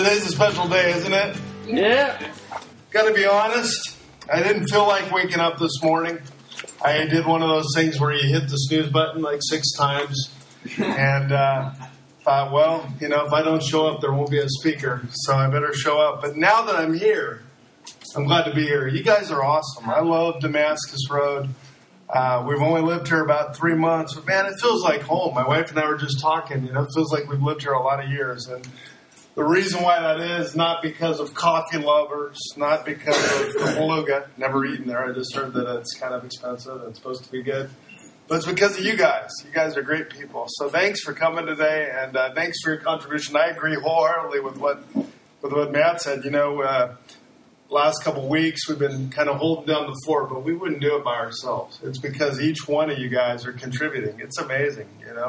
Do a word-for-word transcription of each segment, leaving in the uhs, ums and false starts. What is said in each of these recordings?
Today's a special day, isn't it? Yeah. Gotta be honest, I didn't feel like waking up this morning. I did one of those things where you hit the snooze button like six times. And uh, thought, well, you know, if I don't show up, there won't be a speaker. So I better show up. But now that I'm here, I'm glad to be here. You guys are awesome. I love Damascus Road. Uh, we've only lived here about three months. But, man, it feels like home. My wife and I were just talking. You know, it feels like we've lived here a lot of years. And the reason why that is not because of coffee lovers, not because of the beluga. Never eaten there. I just heard that it's kind of expensive. It's supposed to be good. But it's because of you guys. You guys are great people. So thanks for coming today, and uh, thanks for your contribution. I agree wholeheartedly with what with what Matt said. You know, uh, last couple of weeks we've been kind of holding down the fort, but we wouldn't do it by ourselves. It's because each one of you guys are contributing. It's amazing, you know.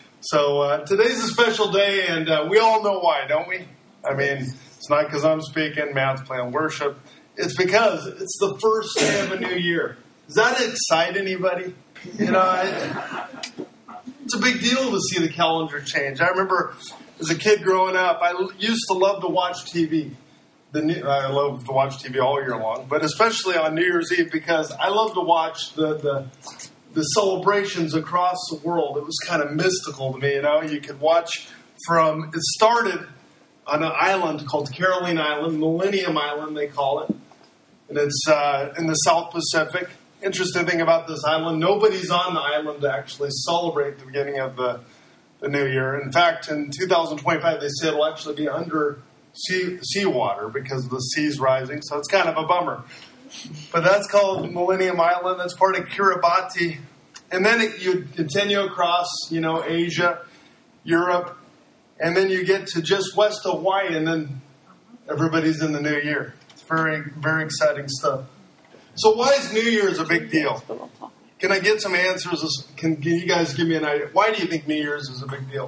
So uh, today's a special day, and uh, we all know why, don't we? I mean, it's not because I'm speaking, Matt's playing worship. It's because it's the first day of a new year. Does that excite anybody? You know, I, it's a big deal to see the calendar change. I remember as a kid growing up, I used to love to watch T V. The new, I love to watch T V all year long, but especially on New Year's Eve because I love to watch the, the the celebrations across the world. It was kind of mystical to me, you know. You could watch from, it started on an island called Caroline Island, Millennium Island they call it, and it's uh, in the South Pacific. Interesting thing about this island, nobody's on the island to actually celebrate the beginning of the, the new year. In fact, in two thousand twenty-five, they say it'll actually be under sea seawater because the sea's rising, so it's kind of a bummer. But that's called Millennium Island. That's part of Kiribati. And then it, you continue across, you know, Asia, Europe, and then you get to just west of Hawaii, and then everybody's in the new year. It's very, very exciting stuff. So why is New Year's a big deal? Can I get some answers? Can, can you guys give me an idea? Why do you think New Year's is a big deal?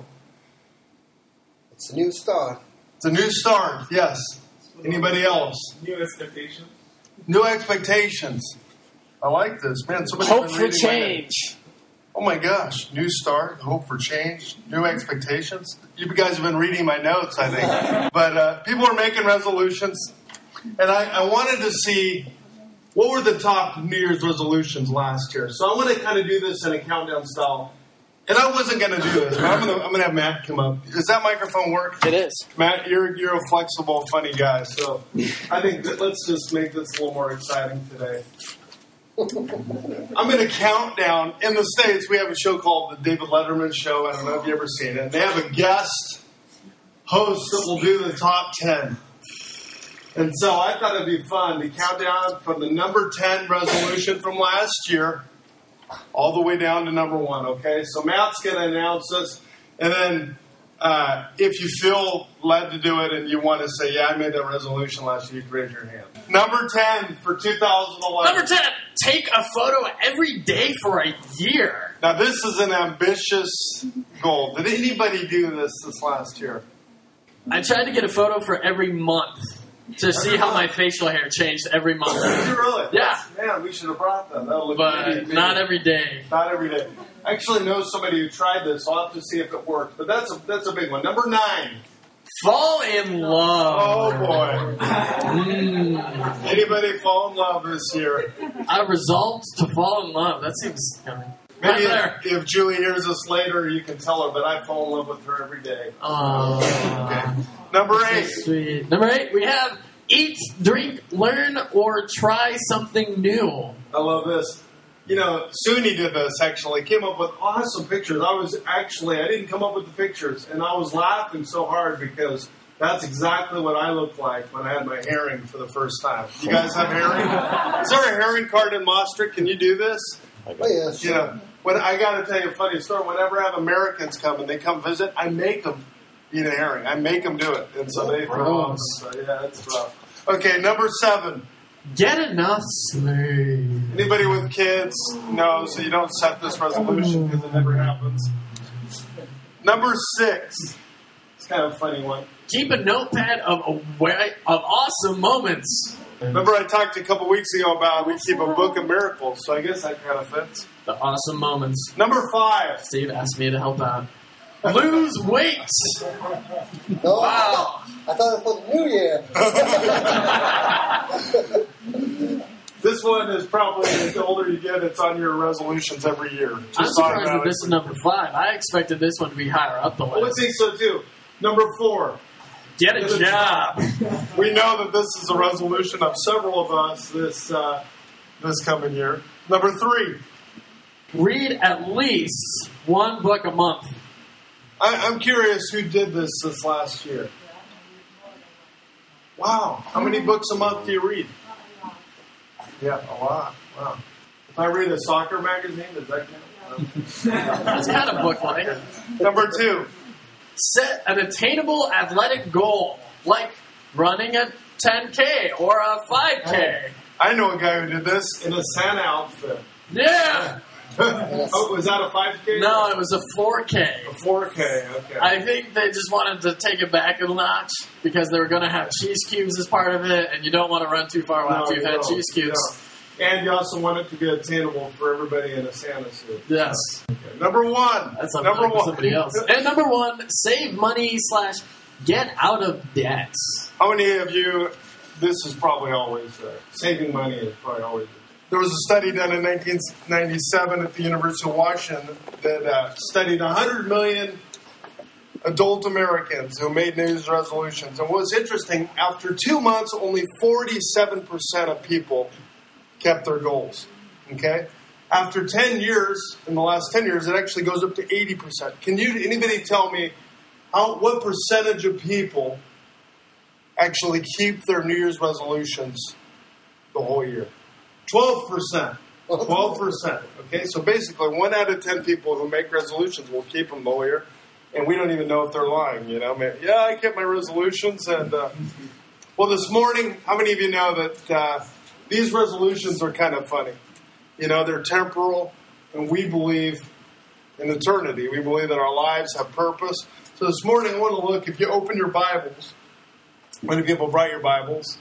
It's a new start. It's a new start, yes. Anybody else? New expectations. New expectations. I like this. Man, somebody Hope for change. Oh my gosh. New start, hope for change, new expectations. You guys have been reading my notes, I think. But uh, people are making resolutions. And I, I wanted to see what were the top New Year's resolutions last year. So I want to kind of do this in a countdown style. And I wasn't going to do this, but I'm going to I'm going to have Matt come up. Does that microphone work? It is. Matt, you're you're a flexible, funny guy, so I think that let's just make this a little more exciting today. I'm going to count down. In the States, we have a show called The David Letterman Show. I don't know if you've ever seen it. They have a guest host that will do the top ten. And so I thought it'd be fun to count down from the number ten resolution from last year all the way down to number one, okay? So Matt's going to announce this, and then uh, if you feel led to do it and you want to say, yeah, I made that resolution last year, you can raise your hand. Number ten for two thousand eleven. Number ten, take a photo every day for a year. Now, this is an ambitious goal. Did anybody do this this last year? I tried to get a photo for every month to see how my facial hair changed every month. Did you really? Yeah. Man, we should have brought them. That'll look But maybe, maybe. not every day. Not every day. I actually know somebody who tried this. I'll have to see if it worked. But that's a, that's a big one. Number nine. Fall in love. Oh, boy. Mm. Anybody fall in love this year? I resolved to fall in love. That seems kind of... Maybe Right if, if Julie hears this later, you can tell her, but I fall in love with her every day. Oh. Okay. Number eight. Sweet. Number eight, we have eat, drink, learn, or try something new. I love this. You know, Suni did this, actually. Came up with awesome pictures. I was actually, I didn't come up with the pictures, and I was laughing so hard because that's exactly what I looked like when I had my herring for the first time. You guys have herring? Is there a herring cart in Maastricht? Can you do this? Oh, yes. You know, when I got to tell you a funny story. Whenever I have Americans come and they come visit, I make them eat a herring. I make them do it, and so they throw up. So yeah, it's rough. Okay, number seven. Get enough sleep. Anybody with kids? No, so you don't set this resolution because it never happens. Number six. It's kind of a funny one. Keep a notepad of aware, of awesome moments. Remember I talked a couple weeks ago about we keep a book of miracles, so I guess that kind of fits. The awesome moments. Number five. Steve asked me to help out. Lose weight. No, Wow. I thought it was for the new year. This one is probably, the older you get, it's on your resolutions every year. I'm Just surprised that this is automatically. number five. I expected this one to be higher up the I would list. think so too. Number four. Get a job. We know that this is a resolution of several of us this uh, this coming year. Number three. Read at least one book a month. I, I'm curious who did this this last year. Wow. How many books a month do you read? Yeah, a lot. Wow. If I read a soccer magazine, does that count? That's kind of book-like. Number two. Set an attainable athletic goal, like running a ten K or a five K. I know a guy who did this in a Santa outfit. Yeah. Oh, was that a five K? No, it was a four K. A four K, okay. I think they just wanted to take it back a notch because they were going to have cheese cubes as part of it, and you don't want to run too far after you've you had don't. cheese cubes. No. And you also want it to be attainable for everybody in a Santa suit. Yes. Okay. Number one. That's something number for one. somebody else. And number one, save money slash get out of debt. How many of you, this is probably always there. Saving money is probably always there. There was a study done in nineteen ninety-seven at the University of Washington that uh, studied one hundred million adult Americans who made New Year's resolutions. And what was interesting, after two months, only forty-seven percent of people kept their goals. Okay? After ten years, in the last ten years, it actually goes up to eighty percent. Can you, anybody tell me how, what percentage of people actually keep their New Year's resolutions the whole year? twelve percent. twelve percent. Okay, so basically one out of ten people who make resolutions will keep them the whole year. And we don't even know if they're lying, you know. Maybe, yeah, I kept my resolutions. And, uh, well, this morning, how many of you know that uh, these resolutions are kind of funny? You know, they're temporal, and we believe in eternity. We believe that our lives have purpose. So this morning, I want to look, if you open your Bibles, many people brought your Bibles.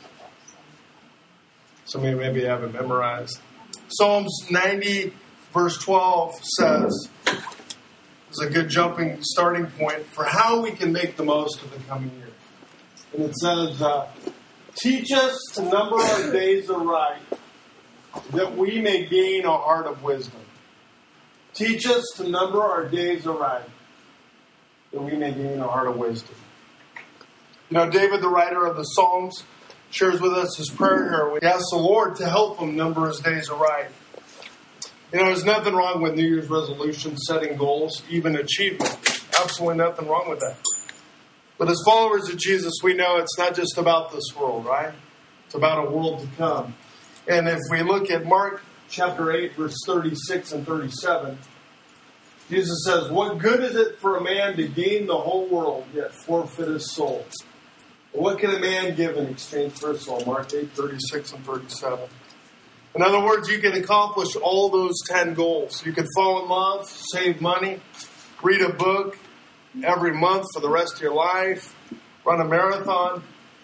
Some of you maybe haven't memorized. Psalms ninety, verse twelve says, is a good jumping starting point for how we can make the most of the coming year. And it says, uh, teach us to number our days aright, that we may gain a heart of wisdom. Teach us to number our days aright, that we may gain a heart of wisdom. You know, David, the writer of the Psalms, shares with us his prayer here. He asks the Lord to help him number his days aright. You know, there's nothing wrong with New Year's resolutions, setting goals, even achievement. Absolutely nothing wrong with that. But as followers of Jesus, we know it's not just about this world, right? It's about a world to come. And if we look at Mark chapter eight, verse thirty-six and thirty-seven, Jesus says, what good is it for a man to gain the whole world, yet forfeit his soul? What can a man give in exchange for his soul? Mark eight, thirty-six and thirty-seven. In other words, you can accomplish all those ten goals. You can fall in love, save money, read a book every month for the rest of your life, run a marathon.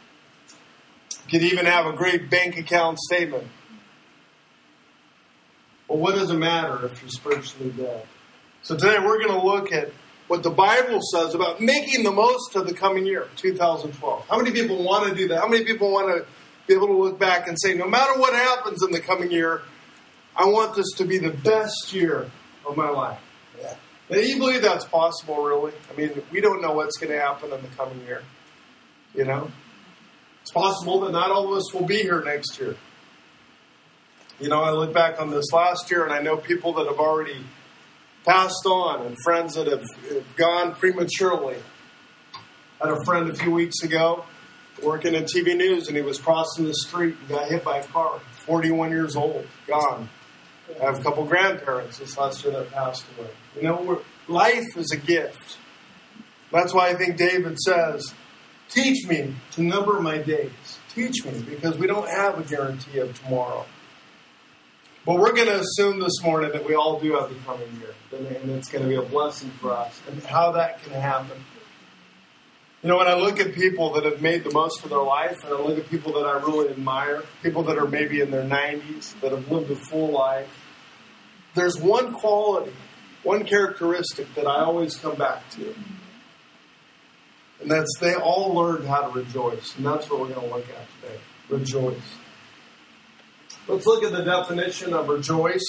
You could even have a great bank account statement. Well, what does it matter if you're spiritually dead? So today we're going to look at what the Bible says about making the most of the coming year, two thousand twelve. How many people want to do that? How many people want to be able to look back and say, no matter what happens in the coming year, I want this to be the best year of my life? Yeah. Now, do you believe that's possible, really? I mean, we don't know what's going to happen in the coming year. You know? It's possible that not all of us will be here next year. You know, I look back on this last year, and I know people that have already passed on and friends that have, have gone prematurely. I had a friend a few weeks ago working in T V news, and he was crossing the street and got hit by a car. forty-one years old, gone. I have a couple grandparents this last year that passed away. You know, we're, life is a gift. That's why I think David says, teach me to number my days. Teach me, because we don't have a guarantee of tomorrow. But we're going to assume this morning that we all do have the coming year, and it's going to be a blessing for us, and how that can happen. You know, when I look at people that have made the most of their life, and I look at people that I really admire, people that are maybe in their nineties, that have lived a full life, there's one quality one characteristic that I always come back to. And that's they all learned how to rejoice. And that's what we're going to look at today. Rejoice. Let's look at the definition of rejoice.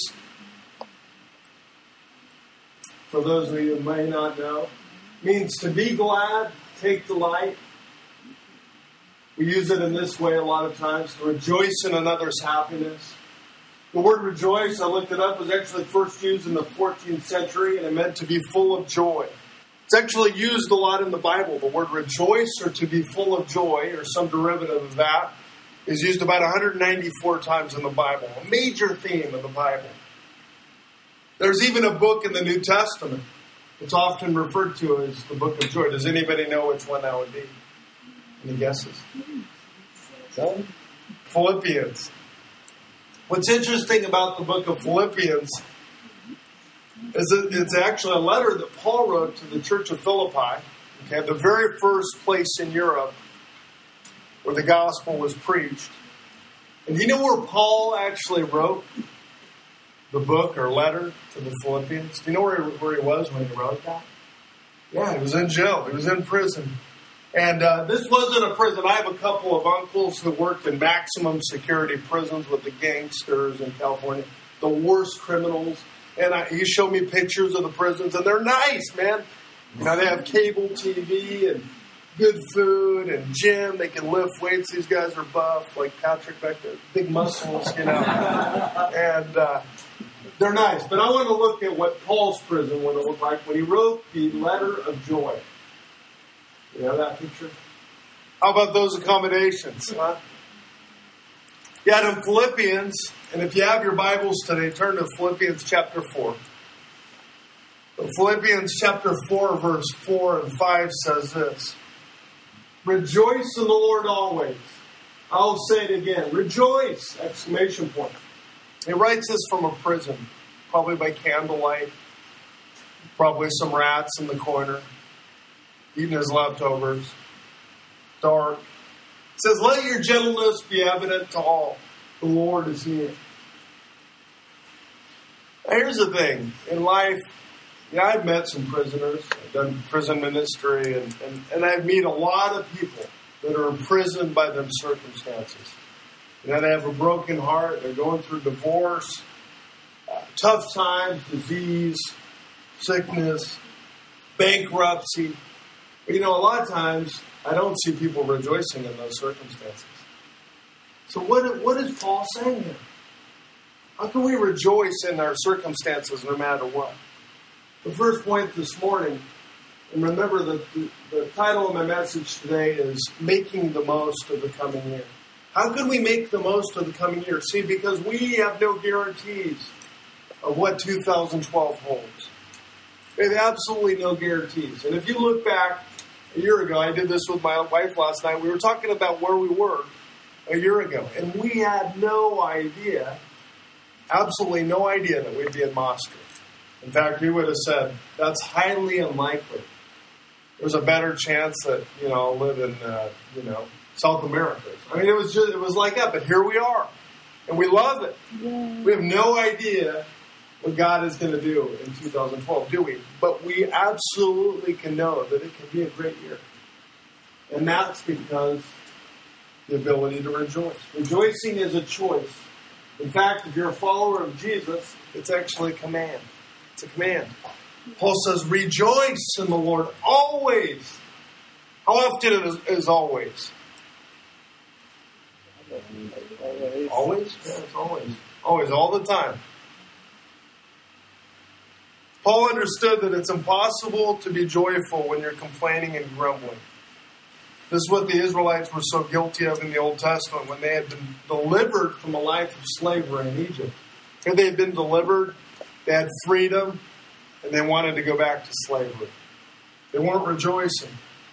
For those of you who may not know, it means to be glad, take delight. We use it in this way a lot of times, to rejoice in another's happiness. The word rejoice, I looked it up, was actually first used in the fourteenth century, and it meant to be full of joy. It's actually used a lot in the Bible. The word rejoice, or to be full of joy, or some derivative of that, is used about one hundred ninety-four times in the Bible. A major theme of the Bible. There's even a book in the New Testament. It's often referred to as the Book of Joy. Does anybody know which one that would be? Any guesses? Son? Philippians. What's interesting about the book of Philippians is that it's actually a letter that Paul wrote to the church of Philippi, okay, the very first place in Europe where the gospel was preached. And do you know where Paul actually wrote the book or letter to the Philippians? Do you know where he, where he was when he wrote that? Yeah, he was in jail. He was in prison. And uh, this wasn't a prison. I have a couple of uncles who worked in maximum security prisons with the gangsters in California, the worst criminals. And I, he showed me pictures of the prisons, and they're nice, man. You know, they have cable T V and good food and gym. They can lift weights. These guys are buff, like Patrick back there, big muscles, you know. And uh, they're nice. But I want to look at what Paul's prison would have looked like when he wrote the letter of joy. You know that picture? How about those accommodations? Huh? You had in Philippians, and if you have your Bibles today, turn to Philippians chapter four. Philippians chapter four, verse four and five says this. Rejoice in the Lord always. I'll say it again. Rejoice! Exclamation point. He writes this from a prison, probably by candlelight, probably some rats in the corner, eating his leftovers. Dark. It says, let your gentleness be evident to all. The Lord is near. Now, here's the thing. In life, yeah, I've met some prisoners. I've done prison ministry, and, and, and I've met a lot of people that are imprisoned by them circumstances. You know, they have a broken heart. They're going through divorce, uh, tough times, disease, sickness, bankruptcy. But, you know, a lot of times, I don't see people rejoicing in those circumstances. So what, what is Paul saying here? How can we rejoice in our circumstances no matter what? The first point this morning, and remember that the, the title of my message today is Making the Most of the Coming Year. How can we make the most of the coming year? See, because we have no guarantees of what two thousand twelve holds. We have absolutely no guarantees. And if you look back a year ago, I did this with my wife last night, we were talking about where we were a year ago. And we had no idea, absolutely no idea that we'd be in Maastricht. In fact, we would have said, that's highly unlikely. There's a better chance that, you know, I'll live in, uh, you know, South America. I mean, it was just, it was like that, but here we are. And we love it. Yeah. We have no idea what God is going to do in two thousand twelve, do we? But we absolutely can know that it can be a great year. And that's because the ability to rejoice. Rejoicing is a choice. In fact, if you're a follower of Jesus, it's actually a command. It's a command. Paul says, rejoice in the Lord always. How often is, is always? Always. Always? Yeah, it's always. Always, all the time. Paul understood that it's impossible to be joyful when you're complaining and grumbling. This is what the Israelites were so guilty of in the Old Testament when they had been delivered from a life of slavery in Egypt. Here they had been delivered, they had freedom, and they wanted to go back to slavery. They weren't rejoicing.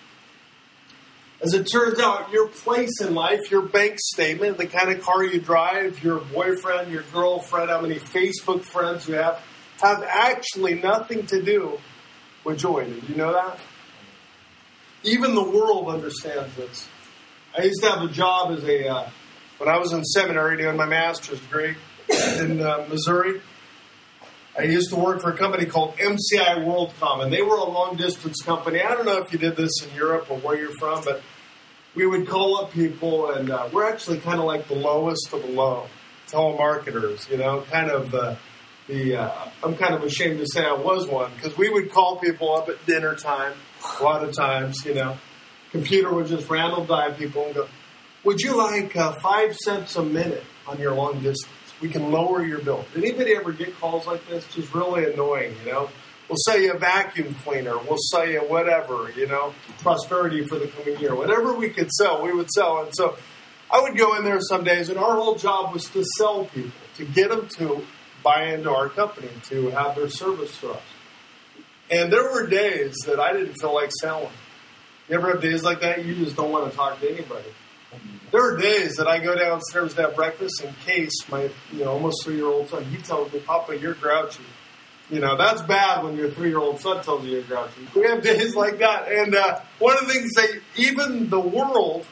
As it turns out, your place in life, your bank statement, the kind of car you drive, your boyfriend, your girlfriend, how many Facebook friends you have, have actually nothing to do with joy. Did you know that? Even the world understands this. I used to have a job as a, uh, when I was in seminary doing my master's degree in uh, Missouri. I used to work for a company called M C I WorldCom, and they were a long-distance company. I don't know if you did this in Europe or where you're from, but we would call up people, and uh, we're actually kind of like the lowest of the low, telemarketers, you know, kind of the, the uh, I'm kind of ashamed to say I was one, because we would call people up at dinner time, a lot of times, you know. Computer would just random dial people and go, would you like uh, five cents a minute on your long distance? We can lower your bill. Did anybody ever get calls like this? Just really annoying, you know. We'll sell you a vacuum cleaner. We'll sell you whatever, you know, prosperity for the coming year. Whatever we could sell, we would sell. And so I would go in there some days, and our whole job was to sell people, to get them to buy into our company, to have their service to us. And there were days that I didn't feel like selling. You ever have days like that? You just don't want to talk to anybody. There are days that I go downstairs to have breakfast, and Case, my you know almost three-year-old son, he tells me, Papa, you're grouchy. You know, that's bad when your three-year-old son tells you you're grouchy. We have days like that. And uh, one of the things that even the world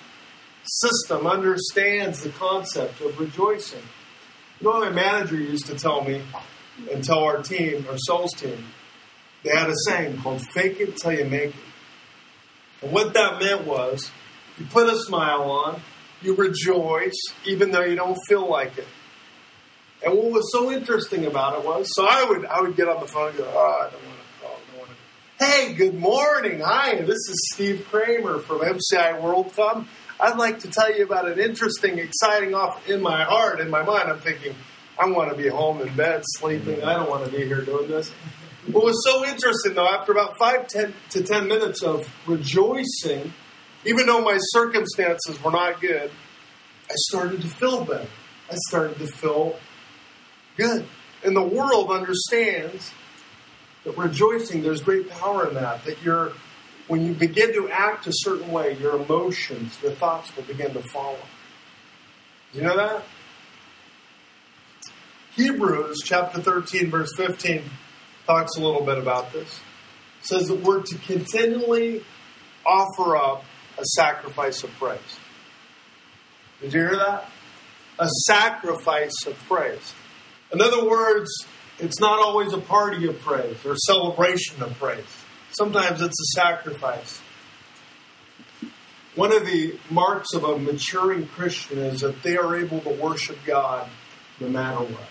system understands the concept of rejoicing. You know, my manager used to tell me and tell our team, our sales team, they had a saying called fake it till you make it. And what that meant was, you put a smile on, you rejoice, even though you don't feel like it. And what was so interesting about it was, so I would I would get on the phone and go, oh, I don't want to call, I don't want to. Hey, good morning. Hi, this is Steve Kramer from M C I WorldCom. I'd like to tell you about an interesting, exciting offer. In my heart, in my mind, I'm thinking, I want to be home in bed, sleeping. I don't want to be here doing this. What was so interesting, though, after about five ten to ten minutes of rejoicing, even though my circumstances were not good, I started to feel better. I started to feel good. And the world understands that rejoicing, there's great power in that. That you're, when you begin to act a certain way, your emotions, your thoughts will begin to follow. Do you know that? Hebrews chapter thirteen, verse fifteen talks a little bit about this. It says that we're to continually offer up a sacrifice of praise. Did you hear that? A sacrifice of praise. In other words, it's not always a party of praise or celebration of praise. Sometimes it's a sacrifice. One of the marks of a maturing Christian is that they are able to worship God no matter what.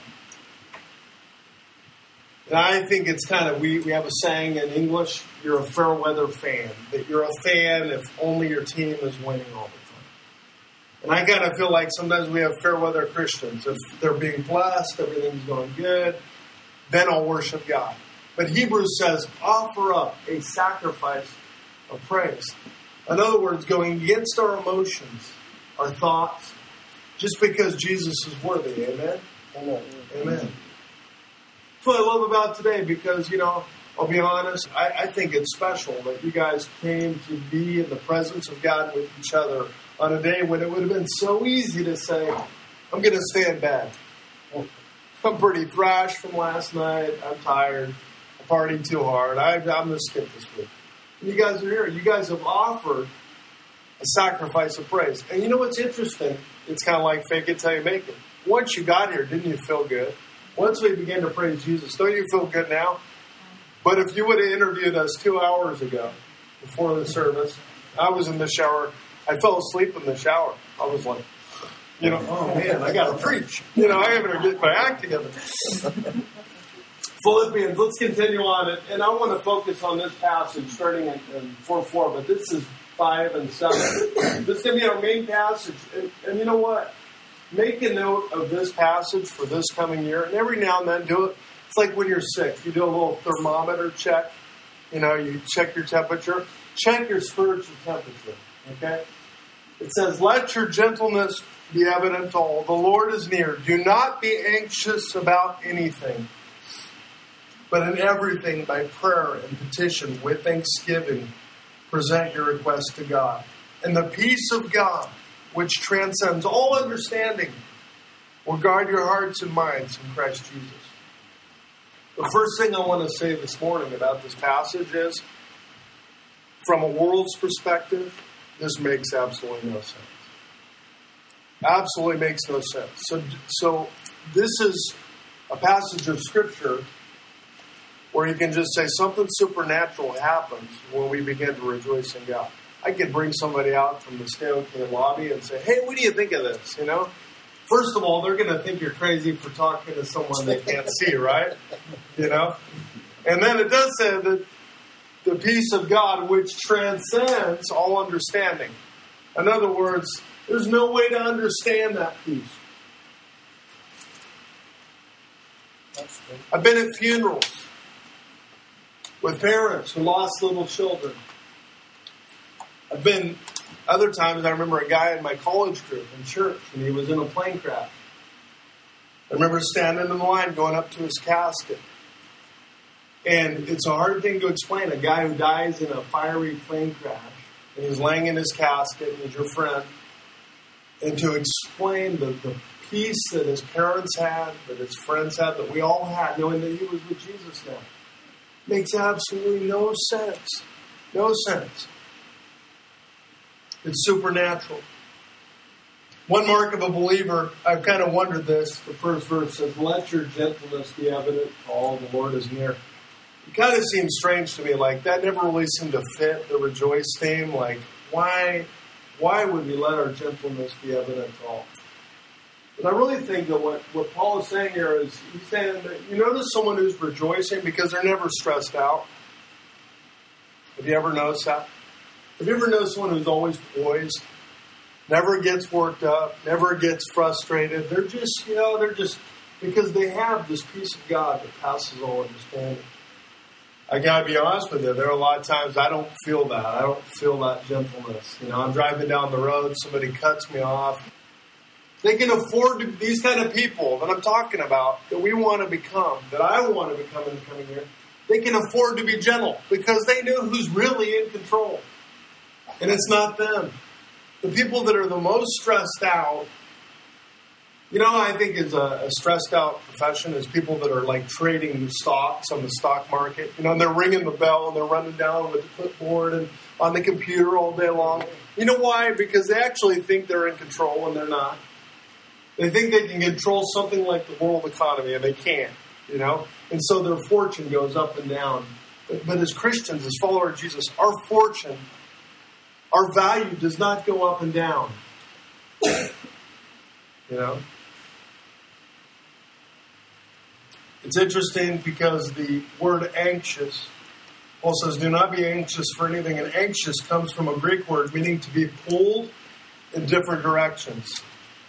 And I think it's kind of, we, we have a saying in English, you're a fair weather fan. That you're a fan if only your team is winning all the time. And I kind of feel like sometimes we have fair weather Christians. If they're being blessed, everything's going good, then I'll worship God. But Hebrews says, offer up a sacrifice of praise. In other words, going against our emotions, our thoughts, just because Jesus is worthy. Amen? Amen. Amen. That's what I love about today, because, you know, I'll be honest, I, I think it's special that you guys came to be in the presence of God with each other on a day when it would have been so easy to say, I'm going to stay in bed. I'm pretty thrashed from last night. I'm tired. I partied too hard. I, I'm going to skip this week. And you guys are here. You guys have offered a sacrifice of praise. And you know what's interesting? It's kind of like fake it till you make it. Once you got here, didn't you feel good? Once we began to praise Jesus, don't you feel good now? But if you would have interviewed us two hours ago, before the service, I was in the shower. I fell asleep in the shower. I was like, you know, oh man, I got to preach. You know, I got to get my act together. Philippians, let's continue on it. And I want to focus on this passage starting in, in four four, but this is five and seven. This is going to be our main passage. And, and you know what? Make a note of this passage for this coming year. And every now and then do it. It's like when you're sick. You do a little thermometer check. You know, you check your temperature. Check your spiritual temperature. Okay? It says, let your gentleness be evident to all. The Lord is near. Do not be anxious about anything, but in everything by prayer and petition with thanksgiving, present your request to God. And the peace of God, which transcends all understanding, will guard your hearts and minds in Christ Jesus. The first thing I want to say this morning about this passage is, from a world's perspective, this makes absolutely no sense. Absolutely makes no sense. So, so this is a passage of Scripture where you can just say something supernatural happens when we begin to rejoice in God. I could bring somebody out from the Stanley lobby and say, hey, what do you think of this? You know, first of all, they're going to think you're crazy for talking to someone they can't see, right? You know? And then it does say that the peace of God, which transcends all understanding. In other words, there's no way to understand that peace. I've been at funerals with parents who lost little children. I've been, other times, I remember a guy in my college group in church, and he was in a plane crash. I remember standing in the line going up to his casket. And it's a hard thing to explain. A guy who dies in a fiery plane crash, and he's laying in his casket, and he's your friend. And to explain the, the peace that his parents had, that his friends had, that we all had, knowing that he was with Jesus now, makes absolutely no sense. No sense. It's supernatural. One mark of a believer, I've kind of wondered this. The first verse says, let your gentleness be evident to all, the Lord is near. It kind of seems strange to me, like that never really seemed to fit the rejoice theme. Like, why, why would we let our gentleness be evident to all? But I really think that what, what Paul is saying here is, he's saying that you notice someone who's rejoicing because they're never stressed out. Have you ever noticed that? Have you ever noticed someone who's always poised, never gets worked up, never gets frustrated? They're just, you know, they're just, because they have this peace of God that passes all understanding. I gotta be honest with you, there are a lot of times I don't feel that. I don't feel that gentleness. You know, I'm driving down the road, somebody cuts me off. They can afford to, these kind of people that I'm talking about, that we want to become, that I want to become in the coming year, they can afford to be gentle because they know who's really in control. And it's not them. The people that are the most stressed out, you know, I think is a, a stressed out profession is people that are like trading stocks on the stock market. You know, and they're ringing the bell and they're running down with the clipboard and on the computer all day long. You know why? Because they actually think they're in control and they're not. They think they can control something like the world economy and they can't, you know. And so their fortune goes up and down. But, but as Christians, as followers of Jesus, our fortune, our value does not go up and down. You know? It's interesting because the word anxious, Paul says, do not be anxious for anything. And anxious comes from a Greek word meaning to be pulled in different directions.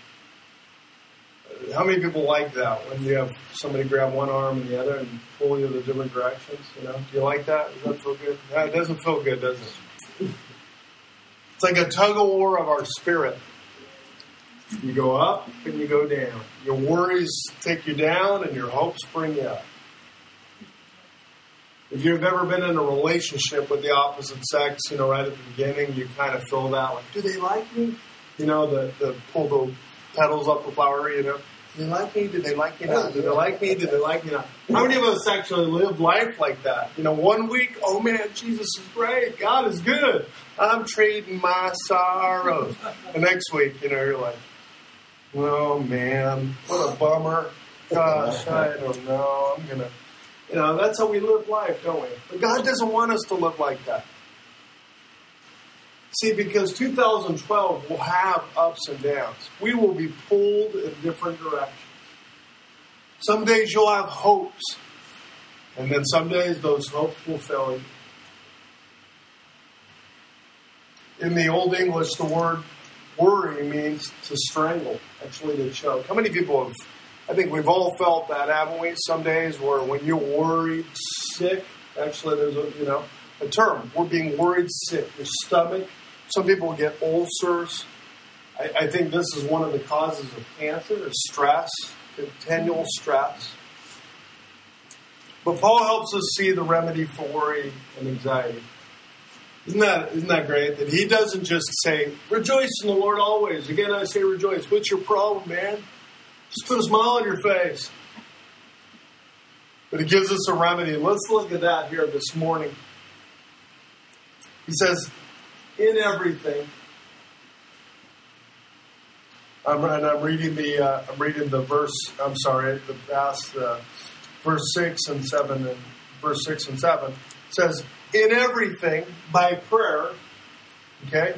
How many people like that when you have somebody grab one arm and the other and pull you in the different directions? You know, do you like that? Does that feel good? Yeah, it doesn't feel good, does it? It's like a tug of war of our spirit. You go up and you go down. Your worries take you down and your hopes bring you up. If you've ever been in a relationship with the opposite sex, you know, right at the beginning, you kind of feel that, like, do they like me? You know, the, the pull the petals up the flower, you know. Do they like me? Do they like me not? Do they like me? Do they like me not? How many of us actually live life like that? You know, one week, oh man, Jesus is great. God is good. I'm trading my sorrows. The next week, you know, you're like, oh man, what a bummer. Gosh, I don't know. I'm going to, you know, that's how we live life, don't we? But God doesn't want us to live like that. See, because two thousand twelve will have ups and downs. We will be pulled in different directions. Some days you'll have hopes, and then some days those hopes will fail you. In the Old English, the word worry means to strangle, actually to choke. How many people have, I think we've all felt that, haven't we? Some days where when you're worried sick, actually there's a, you know, a term, we're being worried sick. Your stomach, some people get ulcers. I, I think this is one of the causes of cancer, is stress, continual stress. But Paul helps us see the remedy for worry and anxiety. Isn't that, isn't that great? That he doesn't just say, rejoice in the Lord always. Again, I say rejoice. What's your problem, man? Just put a smile on your face. But he gives us a remedy. Let's look at that here this morning. He says, in everything, I'm, and I'm reading the uh, I'm reading the verse. I'm sorry, the past uh, verse six and seven and verse six and seven, says, in everything, by prayer, okay?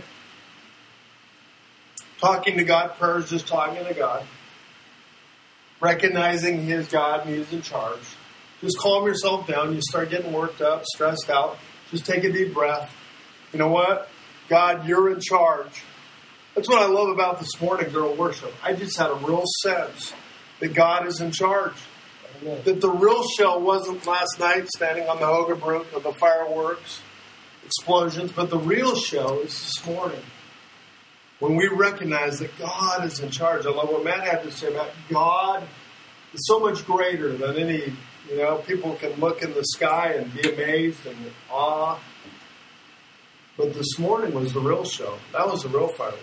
Talking to God, prayer is just talking to God. Recognizing He is God and He is in charge. Just calm yourself down. You start getting worked up, stressed out. Just take a deep breath. You know what? God, you're in charge. That's what I love about this morning during worship. I just had a real sense that God is in charge. Amen. That the real show wasn't last night standing on the Hogebrook with the fireworks, explosions, but the real show is this morning. When we recognize that God is in charge. I love what Matt had to say about God is so much greater than any, you know, people can look in the sky and be amazed and in awe. But this morning was the real show. That was the real fireworks.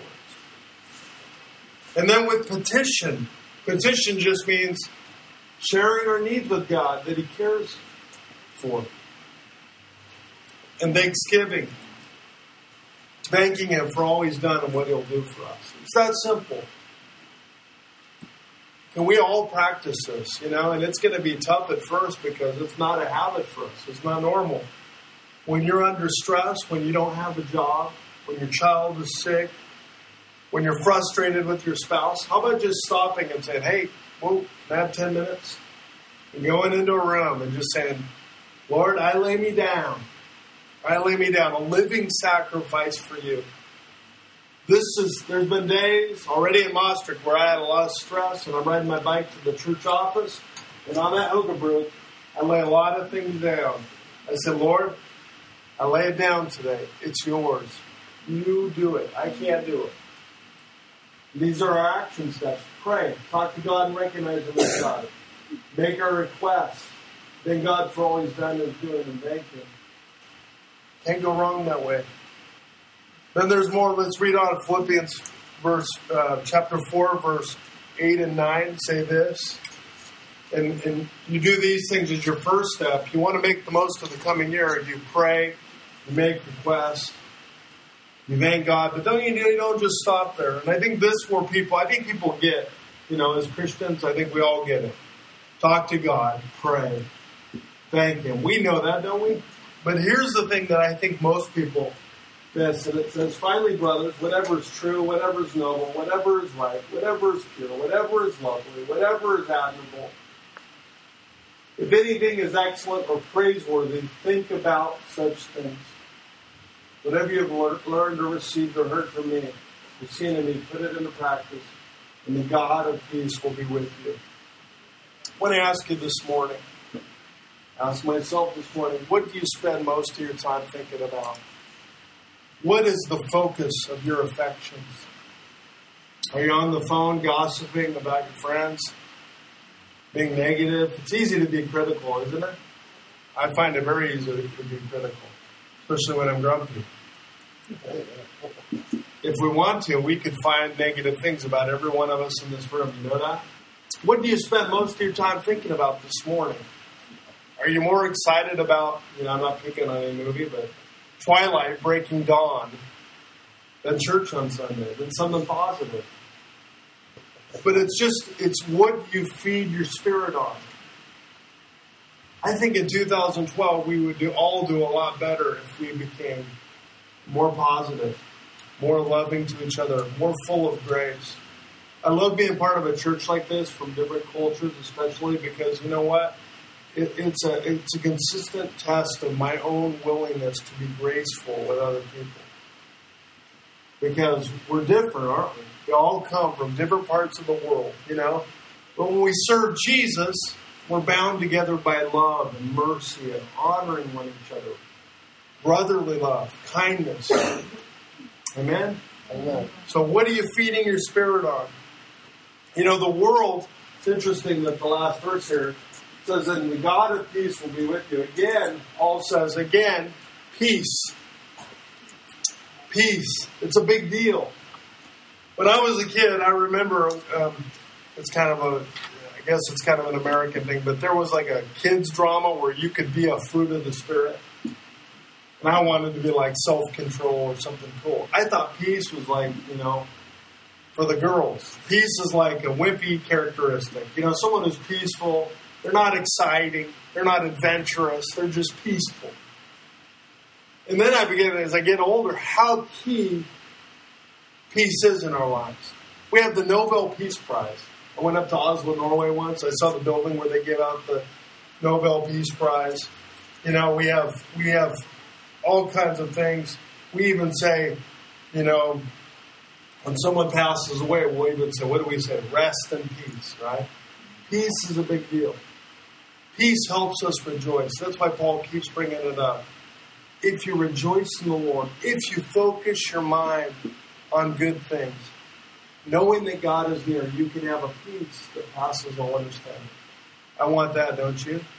And then with petition. Petition just means sharing our needs with God that He cares for. And thanksgiving. Thanking Him for all He's done and what He'll do for us. It's that simple. Can we all practice this, you know? And it's going to be tough at first because it's not a habit for us. It's not normal. When you're under stress, when you don't have a job, when your child is sick, when you're frustrated with your spouse, how about just stopping and saying, hey, whoa, can I have ten minutes? And going into a room and just saying, Lord, I lay me down. I lay me down, a living sacrifice for you. This is, there's been days already in Maastricht where I had a lot of stress and I'm riding my bike to the church office. And on that Hogebrook, I lay a lot of things down. I said, Lord, I lay it down today. It's yours. You do it. I can't do it. These are our action steps. Pray. Talk to God and recognize Him as God. Make our requests. Thank God for all He's done and is doing and thank Him. Can't go wrong that way. Then there's more. Let's read on Philippians verse, uh, chapter four, verse eight and nine. Say this. And, and you do these things as your first step. You want to make the most of the coming year. You pray. You make requests. You thank God. But don't you, you don't just stop there. And I think this where people, I think people get, you know, as Christians, I think we all get it. Talk to God. Pray. Thank Him. We know that, don't we? But here's the thing that I think most people miss, and it says, finally, brothers, whatever is true, whatever is noble, whatever is right, whatever is pure, whatever is lovely, whatever is admirable, if anything is excellent or praiseworthy, think about such things. Whatever you have learned or received or heard from me, you've seen in me, put it into practice, and the God of peace will be with you. I want to ask you this morning, ask myself this morning, what do you spend most of your time thinking about? What is the focus of your affections? Are you on the phone gossiping about your friends? Being negative? It's easy to be critical, isn't it? I find it very easy to be critical, especially when I'm grumpy. If we want to, we could find negative things about every one of us in this room. You know that? What do you spend most of your time thinking about this morning? Are you more excited about, you know, I'm not picking on any movie, but Twilight breaking dawn than church on Sunday, than something positive? But it's just, it's what you feed your spirit on. I think in two thousand twelve, we would do, all do a lot better if we became more positive, more loving to each other, more full of grace. I love being part of a church like this from different cultures, especially because, you know what? It, it's a it's a consistent test of my own willingness to be graceful with other people. Because we're different, aren't we? We all come from different parts of the world, you know? But when we serve Jesus, we're bound together by love and mercy and honoring one each other. Brotherly love, kindness. Amen? Amen. So what are you feeding your spirit on? You know, the world, it's interesting that the last verse here says that the God of peace will be with you. Again, Paul says, again, peace. Peace. It's a big deal. When I was a kid, I remember, um, it's kind of a, I guess it's kind of an American thing, but there was like a kids drama where you could be a fruit of the Spirit. And I wanted to be like self-control or something cool. I thought peace was like, you know, for the girls. Peace is like a wimpy characteristic. You know, someone who's peaceful, they're not exciting, They're not adventurous. They're just peaceful. And then I begin, as I get older, how key peace is in our lives. We have the Nobel Peace Prize. I went up to Oslo, Norway once. I saw the building where they give out the Nobel Peace Prize. You know, we have we have all kinds of things. We even say, you know, when someone passes away, we'll even say, what do we say? Rest in peace, right? Peace is a big deal. Peace helps us rejoice. That's why Paul keeps bringing it up. If you rejoice in the Lord, if you focus your mind on good things, knowing that God is near, you can have a peace that passes all understanding. I want that, don't you?